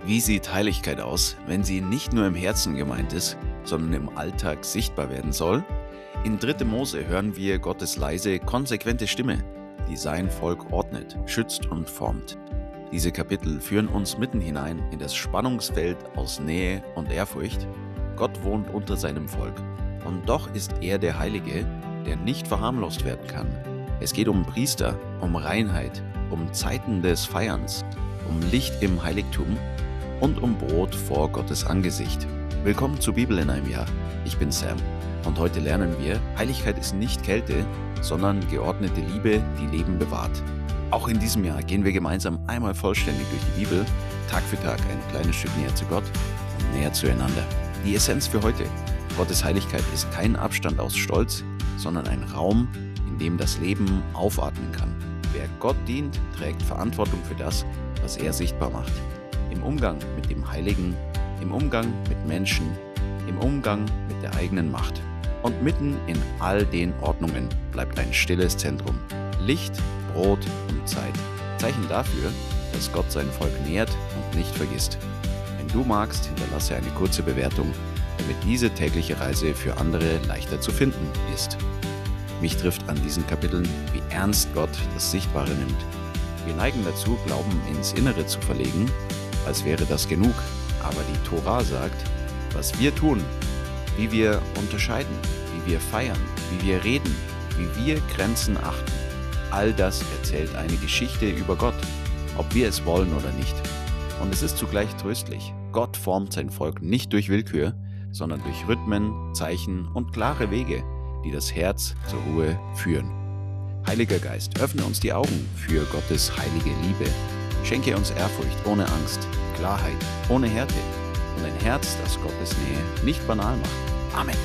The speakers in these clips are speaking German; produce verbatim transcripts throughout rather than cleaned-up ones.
Wie sieht Heiligkeit aus, wenn sie nicht nur im Herzen gemeint ist, sondern im Alltag sichtbar werden soll? In dritte Mose hören wir Gottes leise, konsequente Stimme, die sein Volk ordnet, schützt und formt. Diese Kapitel führen uns mitten hinein in das Spannungsfeld aus Nähe und Ehrfurcht. Gott wohnt unter seinem Volk. Und doch ist er der Heilige, der nicht verharmlost werden kann. Es geht um Priester, um Reinheit, um Zeiten des Feierns, um Licht im Heiligtum und um Brot vor Gottes Angesicht. Willkommen zu Bibel in einem Jahr. Ich bin Sam und heute lernen wir, Heiligkeit ist nicht Kälte, sondern geordnete Liebe, die Leben bewahrt. Auch in diesem Jahr gehen wir gemeinsam einmal vollständig durch die Bibel, Tag für Tag ein kleines Stück näher zu Gott und näher zueinander. Die Essenz für heute: Gottes Heiligkeit ist kein Abstand aus Stolz, sondern ein Raum, in dem das Leben aufatmen kann. Wer Gott dient, trägt Verantwortung für das, was er sichtbar macht. Im Umgang mit dem Heiligen, im Umgang mit Menschen, im Umgang mit der eigenen Macht. Und mitten in all den Ordnungen bleibt ein stilles Zentrum. Licht, Brot und Zeit. Zeichen dafür, dass Gott sein Volk nährt und nicht vergisst. Wenn du magst, hinterlasse eine kurze Bewertung, damit diese tägliche Reise für andere leichter zu finden ist. Mich trifft an diesen Kapiteln, wie ernst Gott das Sichtbare nimmt. Wir neigen dazu, Glauben ins Innere zu verlegen, als wäre das genug. Aber die Tora sagt, was wir tun, wie wir unterscheiden, wie wir feiern, wie wir reden, wie wir Grenzen achten. All das erzählt eine Geschichte über Gott, ob wir es wollen oder nicht. Und es ist zugleich tröstlich. Gott formt sein Volk nicht durch Willkür, sondern durch Rhythmen, Zeichen und klare Wege, die das Herz zur Ruhe führen. Heiliger Geist, öffne uns die Augen für Gottes heilige Liebe. Schenke uns Ehrfurcht ohne Angst, Klarheit ohne Härte und ein Herz, das Gottes Nähe nicht banal macht. Amen.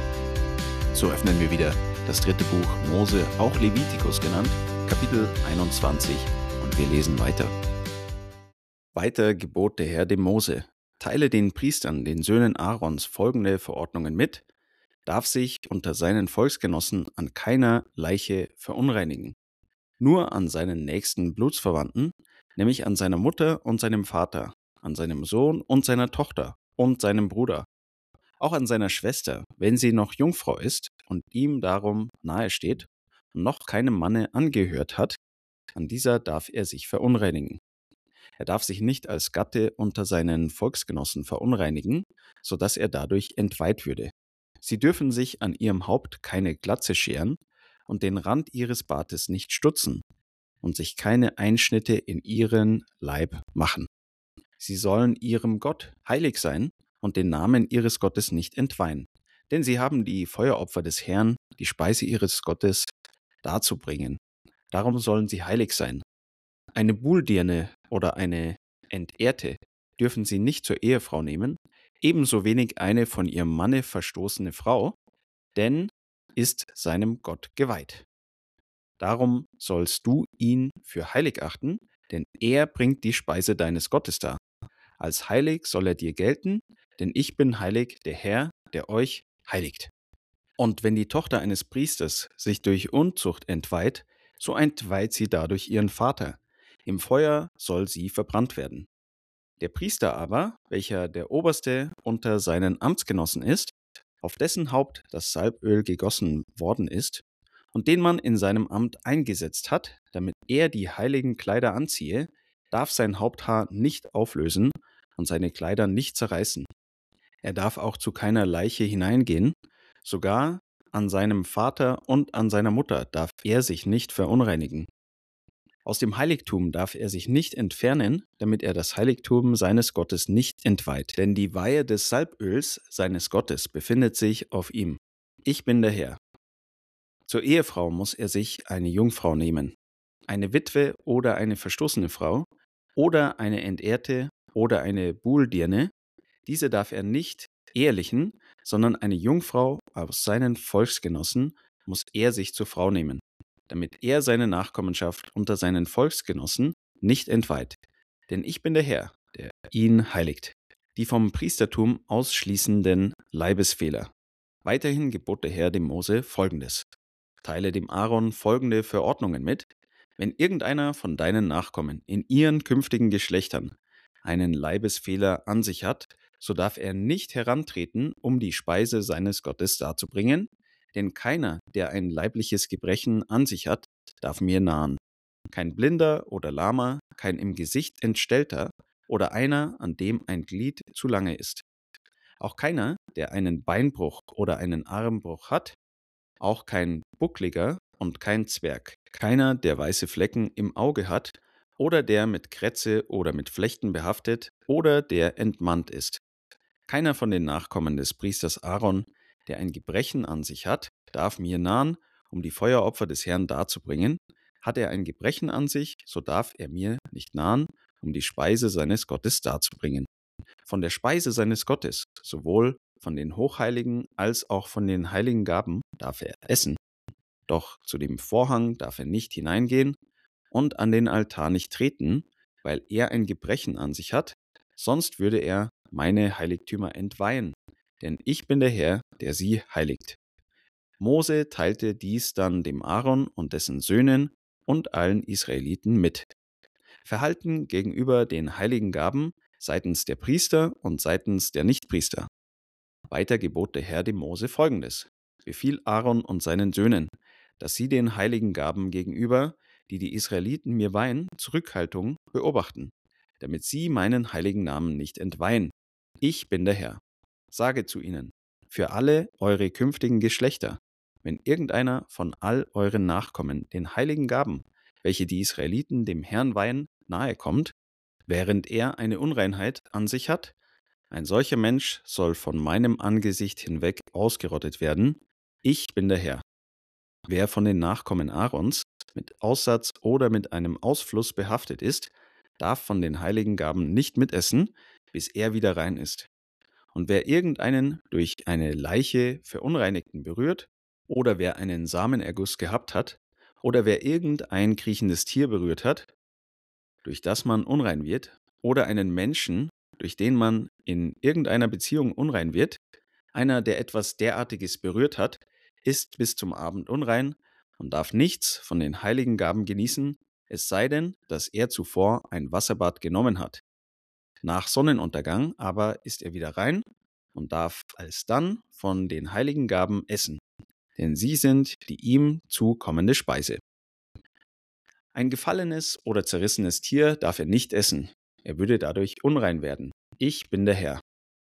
So öffnen wir wieder das dritte Buch Mose, auch Levitikus genannt, Kapitel einundzwanzig, und wir lesen weiter. Weiter gebot der Herr dem Mose: Teile den Priestern, den Söhnen Aarons, folgende Verordnungen mit: Darf sich unter seinen Volksgenossen an keiner Leiche verunreinigen, nur an seinen nächsten Blutsverwandten, nämlich an seiner Mutter und seinem Vater, an seinem Sohn und seiner Tochter und seinem Bruder, auch an seiner Schwester, wenn sie noch Jungfrau ist und ihm darum nahe steht und noch keinem Manne angehört hat, an dieser darf er sich verunreinigen. Er darf sich nicht als Gatte unter seinen Volksgenossen verunreinigen, so dass er dadurch entweiht würde. Sie dürfen sich an ihrem Haupt keine Glatze scheren und den Rand ihres Bartes nicht stutzen und sich keine Einschnitte in ihren Leib machen. Sie sollen ihrem Gott heilig sein und den Namen ihres Gottes nicht entweihen, denn sie haben die Feueropfer des Herrn, die Speise ihres Gottes, darzubringen. Darum sollen sie heilig sein. Eine Buhldirne oder eine Entehrte dürfen sie nicht zur Ehefrau nehmen, ebenso wenig eine von ihrem Manne verstoßene Frau, denn ist seinem Gott geweiht. Darum sollst du ihn für heilig achten, denn er bringt die Speise deines Gottes dar. Als heilig soll er dir gelten, denn ich bin heilig, der Herr, der euch heiligt. Und wenn die Tochter eines Priesters sich durch Unzucht entweiht, so entweiht sie dadurch ihren Vater. Im Feuer soll sie verbrannt werden. Der Priester aber, welcher der Oberste unter seinen Amtsgenossen ist, auf dessen Haupt das Salböl gegossen worden ist und den man in seinem Amt eingesetzt hat, damit er die heiligen Kleider anziehe, darf sein Haupthaar nicht auflösen und seine Kleider nicht zerreißen. Er darf auch zu keiner Leiche hineingehen, sogar an seinem Vater und an seiner Mutter darf er sich nicht verunreinigen. Aus dem Heiligtum darf er sich nicht entfernen, damit er das Heiligtum seines Gottes nicht entweiht, denn die Weihe des Salböls seines Gottes befindet sich auf ihm. Ich bin der Herr. Zur Ehefrau muss er sich eine Jungfrau nehmen, eine Witwe oder eine verstoßene Frau oder eine Entehrte oder eine Buhldirne. Diese darf er nicht ehelichen, sondern eine Jungfrau aus seinen Volksgenossen muss er sich zur Frau nehmen, damit er seine Nachkommenschaft unter seinen Volksgenossen nicht entweiht. Denn ich bin der Herr, der ihn heiligt. Die vom Priestertum ausschließenden Leibesfehler. Weiterhin gebot der Herr dem Mose Folgendes: Teile dem Aaron folgende Verordnungen mit: Wenn irgendeiner von deinen Nachkommen in ihren künftigen Geschlechtern einen Leibesfehler an sich hat, so darf er nicht herantreten, um die Speise seines Gottes darzubringen, denn keiner, der ein leibliches Gebrechen an sich hat, darf mir nahen. Kein Blinder oder Lahmer, kein im Gesicht Entstellter oder einer, an dem ein Glied zu lange ist. Auch keiner, der einen Beinbruch oder einen Armbruch hat, auch kein Buckliger und kein Zwerg, keiner, der weiße Flecken im Auge hat oder der mit Krätze oder mit Flechten behaftet oder der entmannt ist. Keiner von den Nachkommen des Priesters Aaron, der ein Gebrechen an sich hat, darf mir nahen, um die Feueropfer des Herrn darzubringen. Hat er ein Gebrechen an sich, so darf er mir nicht nahen, um die Speise seines Gottes darzubringen. Von der Speise seines Gottes, sowohl von den Hochheiligen als auch von den heiligen Gaben, darf er essen. Doch zu dem Vorhang darf er nicht hineingehen und an den Altar nicht treten, weil er ein Gebrechen an sich hat, sonst würde er meine Heiligtümer entweihen, denn ich bin der Herr, der sie heiligt. Mose teilte dies dann dem Aaron und dessen Söhnen und allen Israeliten mit. Verhalten gegenüber den heiligen Gaben seitens der Priester und seitens der Nichtpriester. Weiter gebot der Herr dem Mose Folgendes: Befiehl Aaron und seinen Söhnen, dass sie den heiligen Gaben gegenüber, die die Israeliten mir weihen, Zurückhaltung beobachten, damit sie meinen heiligen Namen nicht entweihen. Ich bin der Herr. Sage zu ihnen: Für alle eure künftigen Geschlechter, wenn irgendeiner von all euren Nachkommen den heiligen Gaben, welche die Israeliten dem Herrn weihen, nahe kommt, während er eine Unreinheit an sich hat, ein solcher Mensch soll von meinem Angesicht hinweg ausgerottet werden. Ich bin der Herr. Wer von den Nachkommen Aarons mit Aussatz oder mit einem Ausfluss behaftet ist, darf von den heiligen Gaben nicht mitessen, bis er wieder rein ist. Und wer irgendeinen durch eine Leiche Verunreinigten berührt, oder wer einen Samenerguss gehabt hat, oder wer irgendein kriechendes Tier berührt hat, durch das man unrein wird, oder einen Menschen, durch den man in irgendeiner Beziehung unrein wird, einer, der etwas derartiges berührt hat, ist bis zum Abend unrein und darf nichts von den heiligen Gaben genießen, es sei denn, dass er zuvor ein Wasserbad genommen hat. Nach Sonnenuntergang aber ist er wieder rein und darf alsdann von den heiligen Gaben essen, denn sie sind die ihm zukommende Speise. Ein gefallenes oder zerrissenes Tier darf er nicht essen, er würde dadurch unrein werden. Ich bin der Herr.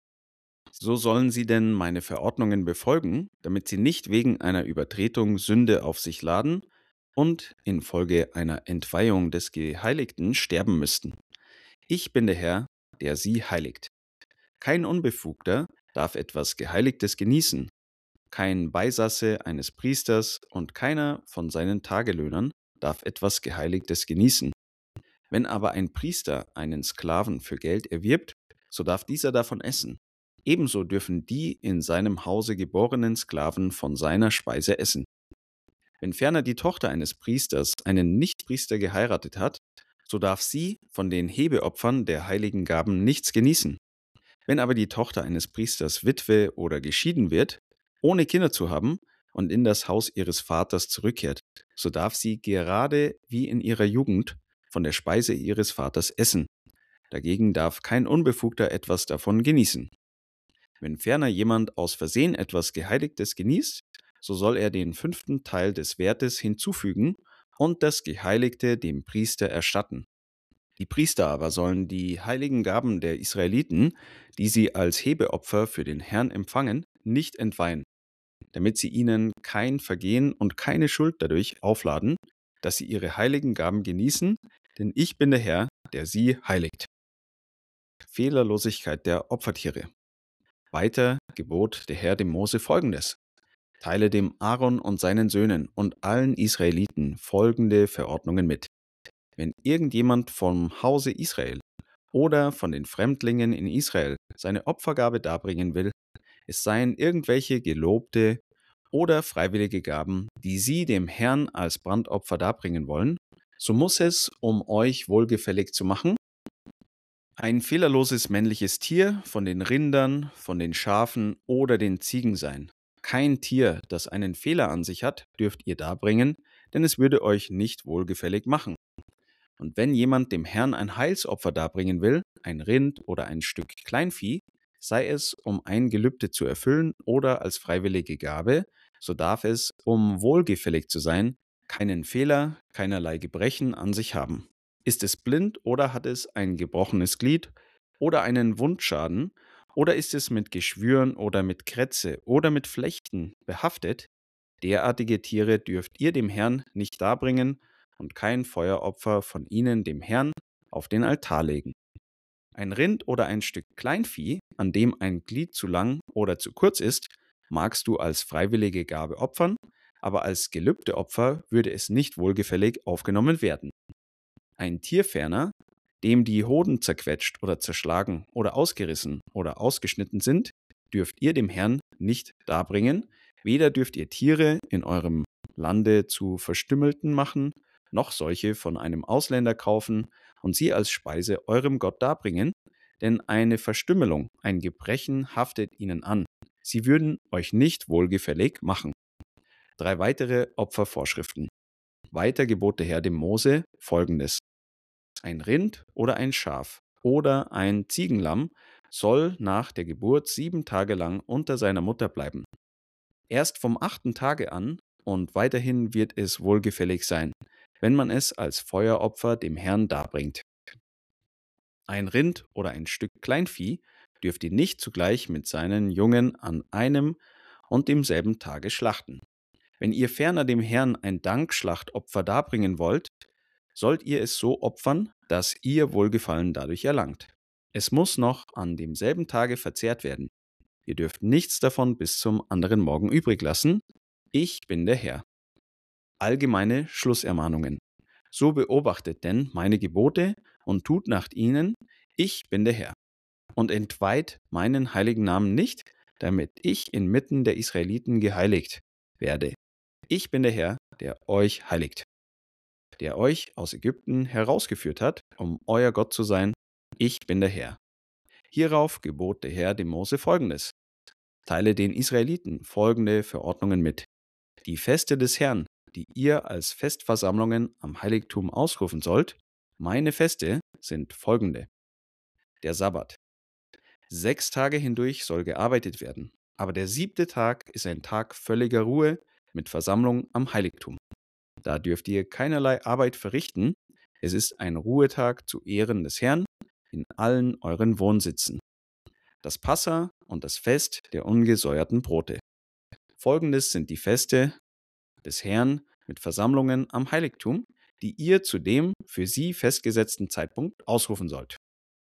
So sollen sie denn meine Verordnungen befolgen, damit sie nicht wegen einer Übertretung Sünde auf sich laden und infolge einer Entweihung des Geheiligten sterben müssten. Ich bin der Herr, der sie heiligt. Kein Unbefugter darf etwas Geheiligtes genießen, kein Beisasse eines Priesters und keiner von seinen Tagelöhnern darf etwas Geheiligtes genießen. Wenn aber ein Priester einen Sklaven für Geld erwirbt, so darf dieser davon essen. Ebenso dürfen die in seinem Hause geborenen Sklaven von seiner Speise essen. Wenn ferner die Tochter eines Priesters einen Nichtpriester geheiratet hat, so darf sie von den Hebeopfern der heiligen Gaben nichts genießen. Wenn aber die Tochter eines Priesters Witwe oder geschieden wird, ohne Kinder zu haben und in das Haus ihres Vaters zurückkehrt, so darf sie gerade wie in ihrer Jugend von der Speise ihres Vaters essen. Dagegen darf kein Unbefugter etwas davon genießen. Wenn ferner jemand aus Versehen etwas Geheiligtes genießt, so soll er den fünften Teil des Wertes hinzufügen und das Geheiligte dem Priester erstatten. Die Priester aber sollen die heiligen Gaben der Israeliten, die sie als Hebeopfer für den Herrn empfangen, nicht entweihen, damit sie ihnen kein Vergehen und keine Schuld dadurch aufladen, dass sie ihre heiligen Gaben genießen, denn ich bin der Herr, der sie heiligt. Fehlerlosigkeit der Opfertiere. Weiter gebot der Herr dem Mose Folgendes: Teile dem Aaron und seinen Söhnen und allen Israeliten folgende Verordnungen mit. Wenn irgendjemand vom Hause Israel oder von den Fremdlingen in Israel seine Opfergabe darbringen will, es seien irgendwelche gelobte oder freiwillige Gaben, die sie dem Herrn als Brandopfer darbringen wollen, so muss es, um euch wohlgefällig zu machen, ein fehlerloses männliches Tier von den Rindern, von den Schafen oder den Ziegen sein. Kein Tier, das einen Fehler an sich hat, dürft ihr darbringen, denn es würde euch nicht wohlgefällig machen. Und wenn jemand dem Herrn ein Heilsopfer darbringen will, ein Rind oder ein Stück Kleinvieh, sei es um ein Gelübde zu erfüllen oder als freiwillige Gabe, so darf es, um wohlgefällig zu sein, keinen Fehler, keinerlei Gebrechen an sich haben. Ist es blind oder hat es ein gebrochenes Glied oder einen Wundschaden oder ist es mit Geschwüren oder mit Krätze oder mit Flechten behaftet, derartige Tiere dürft ihr dem Herrn nicht darbringen und kein Feueropfer von ihnen dem Herrn auf den Altar legen. Ein Rind oder ein Stück Kleinvieh, an dem ein Glied zu lang oder zu kurz ist, magst du als freiwillige Gabe opfern, aber als Gelübdeopfer würde es nicht wohlgefällig aufgenommen werden. Ein Tier ferner, dem die Hoden zerquetscht oder zerschlagen oder ausgerissen oder ausgeschnitten sind, dürft ihr dem Herrn nicht darbringen, weder dürft ihr Tiere in eurem Lande zu Verstümmelten machen, noch solche von einem Ausländer kaufen und sie als Speise eurem Gott darbringen, denn eine Verstümmelung, ein Gebrechen haftet ihnen an. Sie würden euch nicht wohlgefällig machen. Drei weitere Opfervorschriften. Weiter gebot der Herr dem Mose folgendes: Ein Rind oder ein Schaf oder ein Ziegenlamm soll nach der Geburt sieben Tage lang unter seiner Mutter bleiben. Erst vom achten Tage an und weiterhin wird es wohlgefällig sein, wenn man es als Feueropfer dem Herrn darbringt. Ein Rind oder ein Stück Kleinvieh dürft ihr nicht zugleich mit seinen Jungen an einem und demselben Tage schlachten. Wenn ihr ferner dem Herrn ein Dankschlachtopfer darbringen wollt, sollt ihr es so opfern, dass ihr Wohlgefallen dadurch erlangt. Es muss noch an demselben Tage verzehrt werden. Ihr dürft nichts davon bis zum anderen Morgen übrig lassen. Ich bin der Herr. Allgemeine Schlussermahnungen. So beobachtet denn meine Gebote und tut nach ihnen. Ich bin der Herr. Und entweiht meinen heiligen Namen nicht, damit ich inmitten der Israeliten geheiligt werde. Ich bin der Herr, der euch heiligt, der euch aus Ägypten herausgeführt hat, um euer Gott zu sein. Ich bin der Herr. Hierauf gebot der Herr dem Mose folgendes: Teile den Israeliten folgende Verordnungen mit. Die Feste des Herrn, die ihr als Festversammlungen am Heiligtum ausrufen sollt, meine Feste sind folgende. Der Sabbat. Sechs Tage hindurch soll gearbeitet werden, aber der siebte Tag ist ein Tag völliger Ruhe mit Versammlung am Heiligtum. Da dürft ihr keinerlei Arbeit verrichten. Es ist ein Ruhetag zu Ehren des Herrn in allen euren Wohnsitzen. Das Passa und das Fest der ungesäuerten Brote. Folgendes sind die Feste des Herrn mit Versammlungen am Heiligtum, die ihr zu dem für sie festgesetzten Zeitpunkt ausrufen sollt.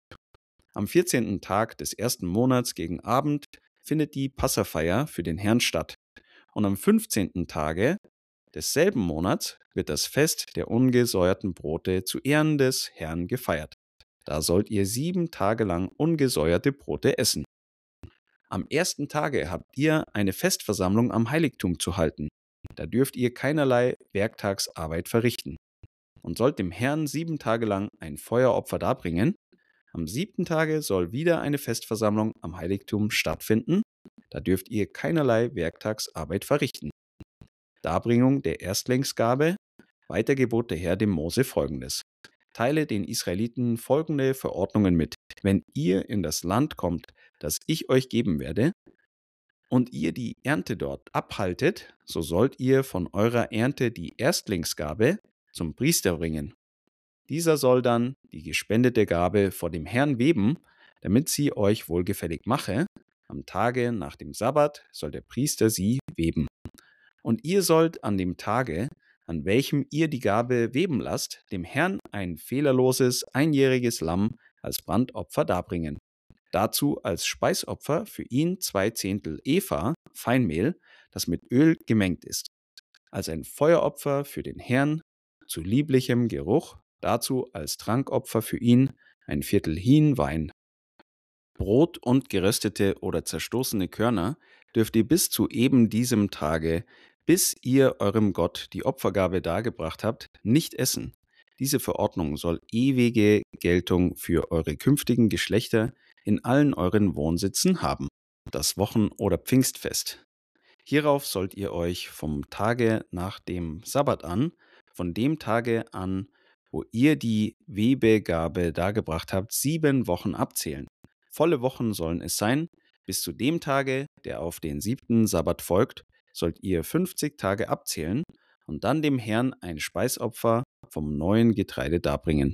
Am vierzehnten Tag des ersten Monats gegen Abend findet die Passafeier für den Herrn statt. Und am fünfzehnten Tage desselben Monats wird das Fest der ungesäuerten Brote zu Ehren des Herrn gefeiert. Da sollt ihr sieben Tage lang ungesäuerte Brote essen. Am ersten Tage habt ihr eine Festversammlung am Heiligtum zu halten. Da dürft ihr keinerlei Werktagsarbeit verrichten. Und sollt dem Herrn sieben Tage lang ein Feueropfer darbringen. Am siebten Tage soll wieder eine Festversammlung am Heiligtum stattfinden. Da dürft ihr keinerlei Werktagsarbeit verrichten. Darbringung der Erstlingsgabe. Weiter gebot der Herr dem Mose folgendes: Teile den Israeliten folgende Verordnungen mit. Wenn ihr in das Land kommt, das ich euch geben werde, und ihr die Ernte dort abhaltet, so sollt ihr von eurer Ernte die Erstlingsgabe zum Priester bringen. Dieser soll dann die gespendete Gabe vor dem Herrn weben, damit sie euch wohlgefällig mache. Am Tage nach dem Sabbat soll der Priester sie weben. Und ihr sollt an dem Tage, an welchem ihr die Gabe weben lasst, dem Herrn ein fehlerloses, einjähriges Lamm als Brandopfer darbringen. Dazu als Speisopfer für ihn zwei Zehntel Epha Feinmehl, das mit Öl gemengt ist. Als ein Feueropfer für den Herrn zu lieblichem Geruch, dazu als Trankopfer für ihn ein Viertel Hin Wein. Brot und geröstete oder zerstoßene Körner dürft ihr bis zu eben diesem Tage, bis ihr eurem Gott die Opfergabe dargebracht habt, nicht essen. Diese Verordnung soll ewige Geltung für eure künftigen Geschlechter in allen euren Wohnsitzen haben. Das Wochen- oder Pfingstfest. Hierauf sollt ihr euch vom Tage nach dem Sabbat an, von dem Tage an, wo ihr die Webegabe dargebracht habt, sieben Wochen abzählen. Volle Wochen sollen es sein. Bis zu dem Tage, der auf den siebten Sabbat folgt, sollt ihr fünfzig Tage abzählen und dann dem Herrn ein Speisopfer vom neuen Getreide darbringen.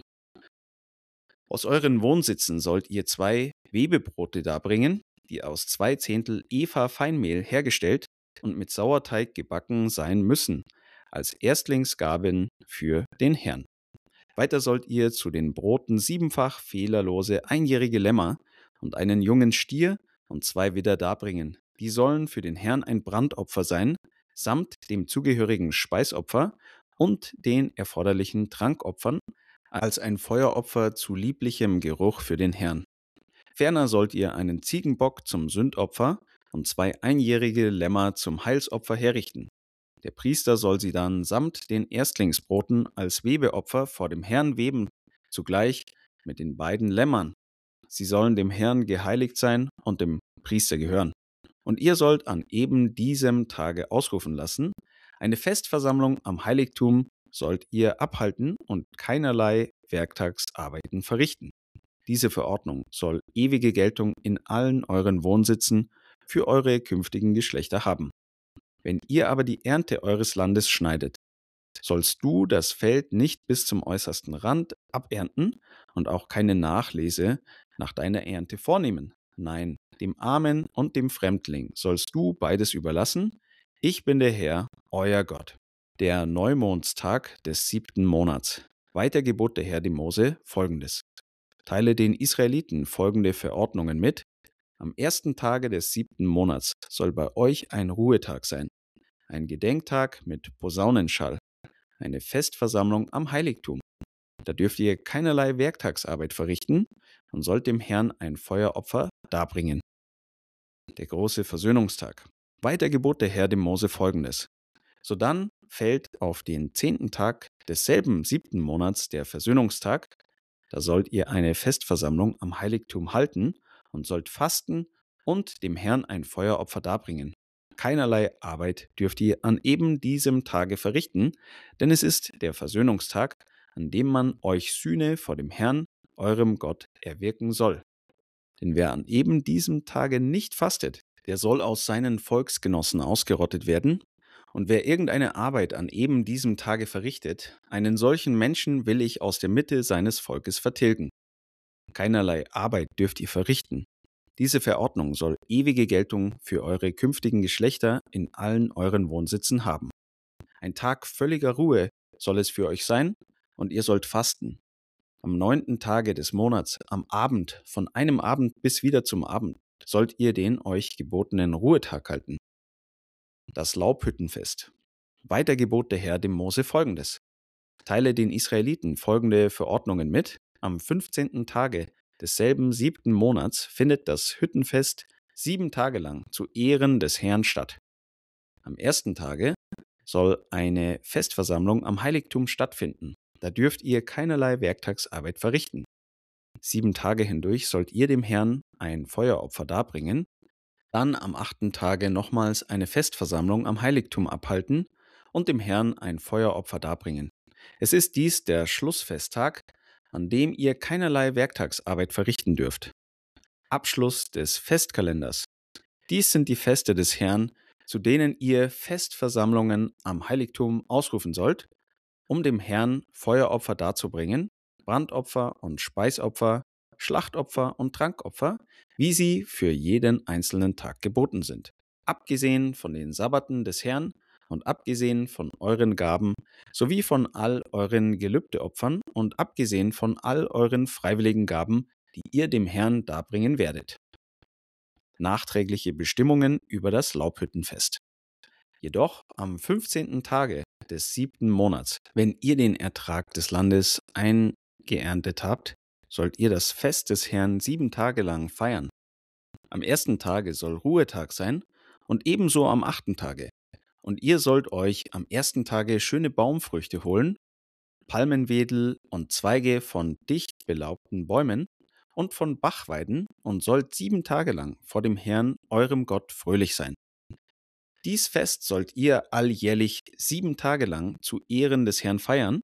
Aus euren Wohnsitzen sollt ihr zwei Webebrote darbringen, die aus zwei Zehntel Epha Feinmehl hergestellt und mit Sauerteig gebacken sein müssen, als Erstlingsgaben für den Herrn. Weiter sollt ihr zu den Broten siebenfach fehlerlose einjährige Lämmer und einen jungen Stier und zwei Widder darbringen. Die sollen für den Herrn ein Brandopfer sein, samt dem zugehörigen Speisopfer und den erforderlichen Trankopfern, als ein Feueropfer zu lieblichem Geruch für den Herrn. Ferner sollt ihr einen Ziegenbock zum Sündopfer und zwei einjährige Lämmer zum Heilsopfer herrichten. Der Priester soll sie dann samt den Erstlingsbroten als Webeopfer vor dem Herrn weben, zugleich mit den beiden Lämmern. Sie sollen dem Herrn geheiligt sein und dem Priester gehören. Und ihr sollt an eben diesem Tage ausrufen lassen: Eine Festversammlung am Heiligtum sollt ihr abhalten und keinerlei Werktagsarbeiten verrichten. Diese Verordnung soll ewige Geltung in allen euren Wohnsitzen für eure künftigen Geschlechter haben. Wenn ihr aber die Ernte eures Landes schneidet, sollst du das Feld nicht bis zum äußersten Rand abernten und auch keine Nachlese nach deiner Ernte vornehmen. Nein, dem Armen und dem Fremdling sollst du beides überlassen. Ich bin der Herr, euer Gott. Der Neumondstag des siebten Monats. Weiter gebot der Herr dem Mose Folgendes: Teile den Israeliten folgende Verordnungen mit. Am ersten Tage des siebten Monats soll bei euch ein Ruhetag sein, ein Gedenktag mit Posaunenschall, eine Festversammlung am Heiligtum. Da dürft ihr keinerlei Werktagsarbeit verrichten und sollt dem Herrn ein Feueropfer darbringen. Der große Versöhnungstag. Weiter gebot der Herr dem Mose Folgendes: Sodann fällt auf den zehnten Tag desselben siebten Monats der Versöhnungstag. Da sollt ihr eine Festversammlung am Heiligtum halten und sollt fasten und dem Herrn ein Feueropfer darbringen. Keinerlei Arbeit dürft ihr an eben diesem Tage verrichten, denn es ist der Versöhnungstag, an dem man euch Sühne vor dem Herrn, eurem Gott, erwirken soll. Denn wer an eben diesem Tage nicht fastet, der soll aus seinen Volksgenossen ausgerottet werden. Und wer irgendeine Arbeit an eben diesem Tage verrichtet, einen solchen Menschen will ich aus der Mitte seines Volkes vertilgen. Keinerlei Arbeit dürft ihr verrichten. Diese Verordnung soll ewige Geltung für eure künftigen Geschlechter in allen euren Wohnsitzen haben. Ein Tag völliger Ruhe soll es für euch sein, und ihr sollt fasten. Am neunten Tage des Monats, am Abend, von einem Abend bis wieder zum Abend, sollt ihr den euch gebotenen Ruhetag halten. Das Laubhüttenfest. Weiter gebot der Herr dem Mose Folgendes: Teile den Israeliten folgende Verordnungen mit. Am fünfzehnten Tage desselben siebten Monats findet das Hüttenfest sieben Tage lang zu Ehren des Herrn statt. Am ersten Tage soll eine Festversammlung am Heiligtum stattfinden. Da dürft ihr keinerlei Werktagsarbeit verrichten. Sieben Tage hindurch sollt ihr dem Herrn ein Feueropfer darbringen. Dann am achten Tage nochmals eine Festversammlung am Heiligtum abhalten und dem Herrn ein Feueropfer darbringen. Es ist dies der Schlussfesttag, an dem ihr keinerlei Werktagsarbeit verrichten dürft. Abschluss des Festkalenders. Dies sind die Feste des Herrn, zu denen ihr Festversammlungen am Heiligtum ausrufen sollt, um dem Herrn Feueropfer darzubringen, Brandopfer und Speisopfer, Schlachtopfer und Trankopfer, wie sie für jeden einzelnen Tag geboten sind. Abgesehen von den Sabbaten des Herrn und abgesehen von euren Gaben, sowie von all euren Gelübdeopfern und abgesehen von all euren freiwilligen Gaben, die ihr dem Herrn darbringen werdet. Nachträgliche Bestimmungen über das Laubhüttenfest. Jedoch am fünfzehnten Tage des siebten Monats, wenn ihr den Ertrag des Landes eingeerntet habt, sollt ihr das Fest des Herrn sieben Tage lang feiern. Am ersten Tage soll Ruhetag sein und ebenso am achten Tage. Und ihr sollt euch am ersten Tage schöne Baumfrüchte holen, Palmenwedel und Zweige von dicht belaubten Bäumen und von Bachweiden und sollt sieben Tage lang vor dem Herrn, eurem Gott, fröhlich sein. Dies Fest sollt ihr alljährlich sieben Tage lang zu Ehren des Herrn feiern.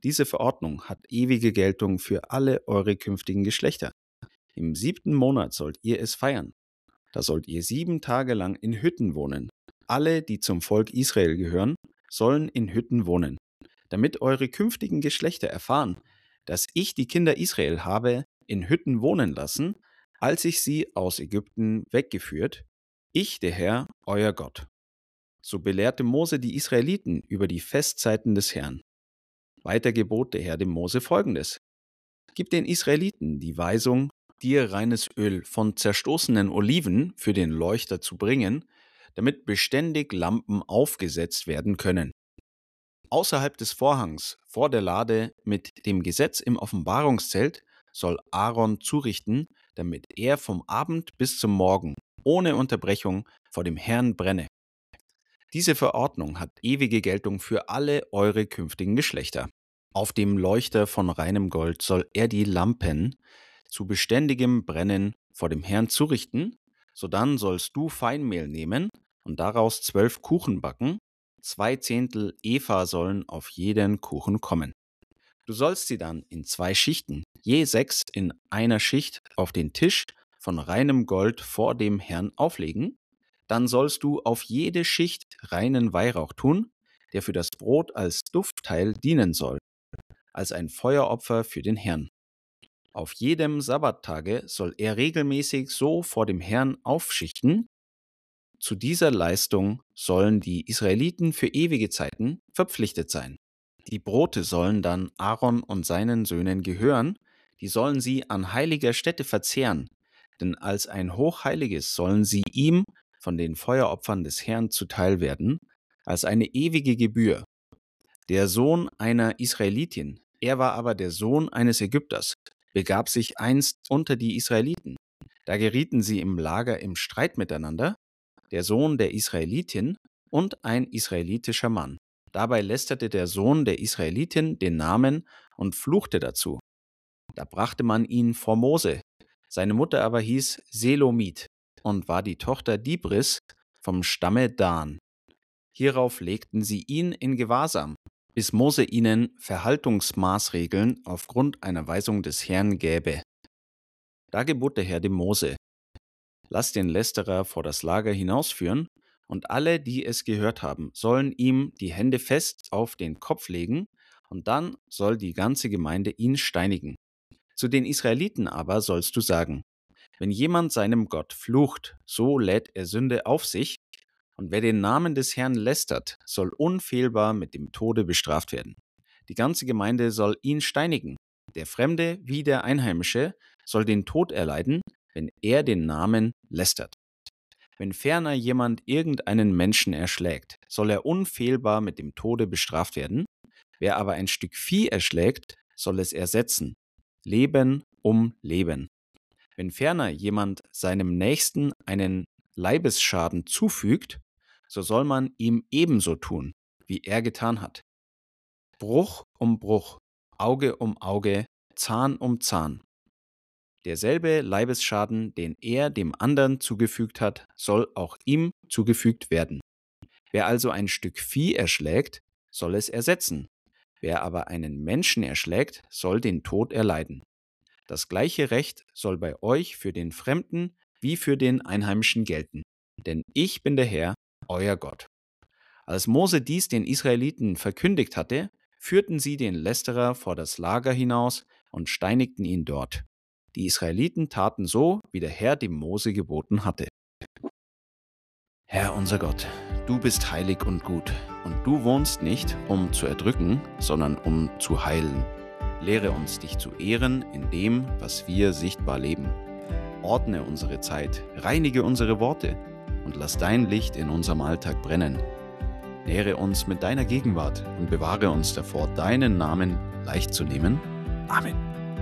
Diese Verordnung hat ewige Geltung für alle eure künftigen Geschlechter. Im siebten Monat sollt ihr es feiern. Da sollt ihr sieben Tage lang in Hütten wohnen. Alle, die zum Volk Israel gehören, sollen in Hütten wohnen, damit eure künftigen Geschlechter erfahren, dass ich die Kinder Israel habe in Hütten wohnen lassen, als ich sie aus Ägypten weggeführt, ich, der Herr, euer Gott. So belehrte Mose die Israeliten über die Festzeiten des Herrn. Weiter gebot der Herr dem Mose Folgendes: Gib den Israeliten die Weisung, dir reines Öl von zerstoßenen Oliven für den Leuchter zu bringen, damit beständig Lampen aufgesetzt werden können. Außerhalb des Vorhangs vor der Lade mit dem Gesetz im Offenbarungszelt soll Aaron zurichten, damit er vom Abend bis zum Morgen ohne Unterbrechung vor dem Herrn brenne. Diese Verordnung hat ewige Geltung für alle eure künftigen Geschlechter. Auf dem Leuchter von reinem Gold soll er die Lampen zu beständigem Brennen vor dem Herrn zurichten, sodann sollst du Feinmehl nehmen und daraus zwölf Kuchen backen, zwei Zehntel Epha sollen auf jeden Kuchen kommen. Du sollst sie dann in zwei Schichten, je sechs in einer Schicht, auf den Tisch von reinem Gold vor dem Herrn auflegen. Dann sollst du auf jede Schicht reinen Weihrauch tun, der für das Brot als Duftteil dienen soll, als ein Feueropfer für den Herrn. Auf jedem Sabbattage soll er regelmäßig so vor dem Herrn aufschichten. Zu dieser Leistung sollen die Israeliten für ewige Zeiten verpflichtet sein. Die Brote sollen dann Aaron und seinen Söhnen gehören, die sollen sie an heiliger Stätte verzehren, denn als ein Hochheiliges sollen sie ihm von den Feueropfern des Herrn zuteil werden, als eine ewige Gebühr. Der Sohn einer Israelitin, er war aber der Sohn eines Ägypters, begab sich einst unter die Israeliten. Da gerieten sie im Lager im Streit miteinander, der Sohn der Israelitin und ein israelitischer Mann. Dabei lästerte der Sohn der Israelitin den Namen und fluchte dazu. Da brachte man ihn vor Mose. Seine Mutter aber hieß Selomit und war die Tochter Dibris vom Stamme Dan. Hierauf legten sie ihn in Gewahrsam, bis Mose ihnen Verhaltungsmaßregeln aufgrund einer Weisung des Herrn gäbe. Da gebot der Herr dem Mose: Lass den Lästerer vor das Lager hinausführen, und alle, die es gehört haben, sollen ihm die Hände fest auf den Kopf legen, und dann soll die ganze Gemeinde ihn steinigen. Zu den Israeliten aber sollst du sagen: Wenn jemand seinem Gott flucht, so lädt er Sünde auf sich, und wer den Namen des Herrn lästert, soll unfehlbar mit dem Tode bestraft werden. Die ganze Gemeinde soll ihn steinigen. Der Fremde wie der Einheimische soll den Tod erleiden, wenn er den Namen lästert. Wenn ferner jemand irgendeinen Menschen erschlägt, soll er unfehlbar mit dem Tode bestraft werden. Wer aber ein Stück Vieh erschlägt, soll es ersetzen. Leben um Leben. Wenn ferner jemand seinem Nächsten einen Leibesschaden zufügt, so soll man ihm ebenso tun, wie er getan hat. Bruch um Bruch, Auge um Auge, Zahn um Zahn. Derselbe Leibesschaden, den er dem anderen zugefügt hat, soll auch ihm zugefügt werden. Wer also ein Stück Vieh erschlägt, soll es ersetzen. Wer aber einen Menschen erschlägt, soll den Tod erleiden. Das gleiche Recht soll bei euch für den Fremden wie für den Einheimischen gelten. Denn ich bin der Herr, euer Gott. Als Mose dies den Israeliten verkündigt hatte, führten sie den Lästerer vor das Lager hinaus und steinigten ihn dort. Die Israeliten taten so, wie der Herr dem Mose geboten hatte. Herr unser Gott, du bist heilig und gut, und du wohnst nicht, um zu erdrücken, sondern um zu heilen. Lehre uns, dich zu ehren in dem, was wir sichtbar leben. Ordne unsere Zeit, reinige unsere Worte und lass dein Licht in unserem Alltag brennen. Nähre uns mit deiner Gegenwart und bewahre uns davor, deinen Namen leicht zu nehmen. Amen.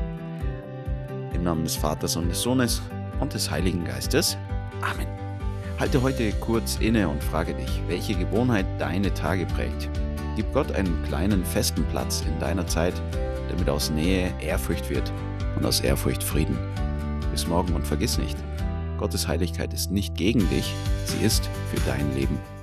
Im Namen des Vaters und des Sohnes und des Heiligen Geistes. Amen. Halte heute kurz inne und frage dich, welche Gewohnheit deine Tage prägt. Gib Gott einen kleinen festen Platz in deiner Zeit, damit aus Nähe Ehrfurcht wird und aus Ehrfurcht Frieden. Bis morgen und vergiss nicht, Gottes Heiligkeit ist nicht gegen dich, sie ist für dein Leben.